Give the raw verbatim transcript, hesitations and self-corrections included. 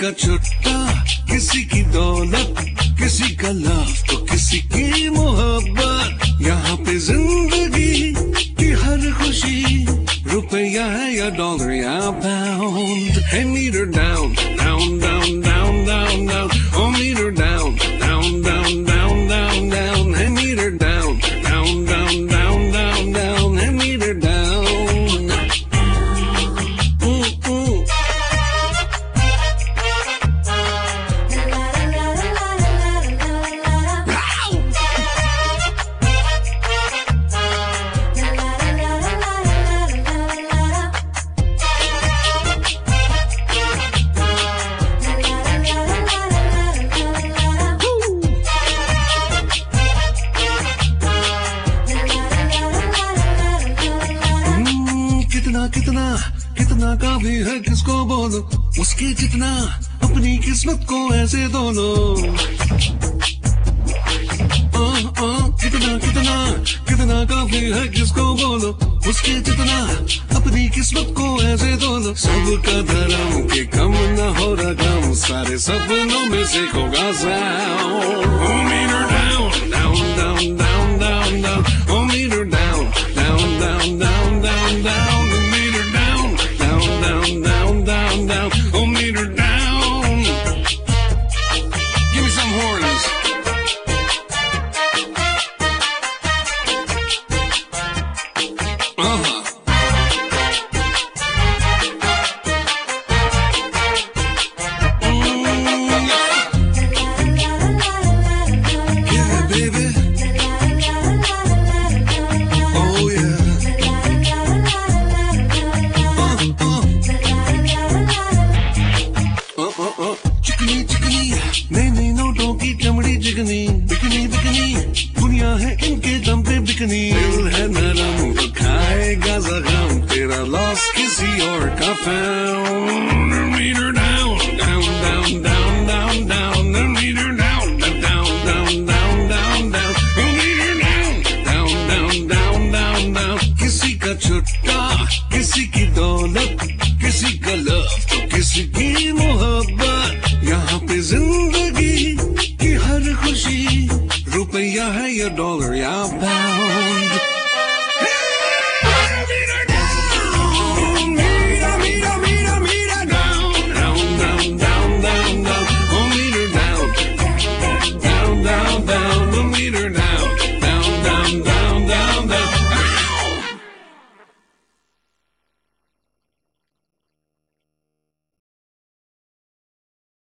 का छुट्टा, किसी की दौलत, किसी का लव तो किसी की मोहब्बत। यहाँ पे जिंदगी की हर खुशी रुपया है या डॉलर या pound. Hey, meet her down, down, down, down, down, down. Oh, meet her down, down, down, down, down, down. Hey, meet her down, down, down, down, down, down. Hey, meet her down. Mm, mm. कितना कितना कितना का भी है किसको बोलो, उसके जितना अपनी किस्मत को ऐसे दो लो। आ, आ, कितना कितना कितना का भी है किसको बोलो, उसके जितना अपनी किस्मत को ऐसे दो लो। सबका धर्म के कम न हो रकम, सारे सपनों में से होगा sound. Oh, meet her down, down, down, down, down, down. Oh, meet her down, down, down, down, down, down. Meet her down, down, down, down, down, down. Oh, meet her down. Give me some horns. Uh-huh. Mm, yeah, baby. Oh, yeah. चिकनी चिकनी नई नई नोटों की चमड़ी चिकनी, bikini bikini दुनिया है इनके दम पे बिकनी। दिल है नरम तो खाएगा जख्म, तेरा लॉस किसी और का found. Meet her down, down, down, down, down, down. Meet her down, down, down, down, down, down. Meet her down, down, down, down, down, down. किसी का छुट्टा, किसी की दौलत, किसी का लव तो किसी की मोहब्बत। यहाँ पे जिंदगी की हर खुशी रुपया है या डॉलर या पाउंड।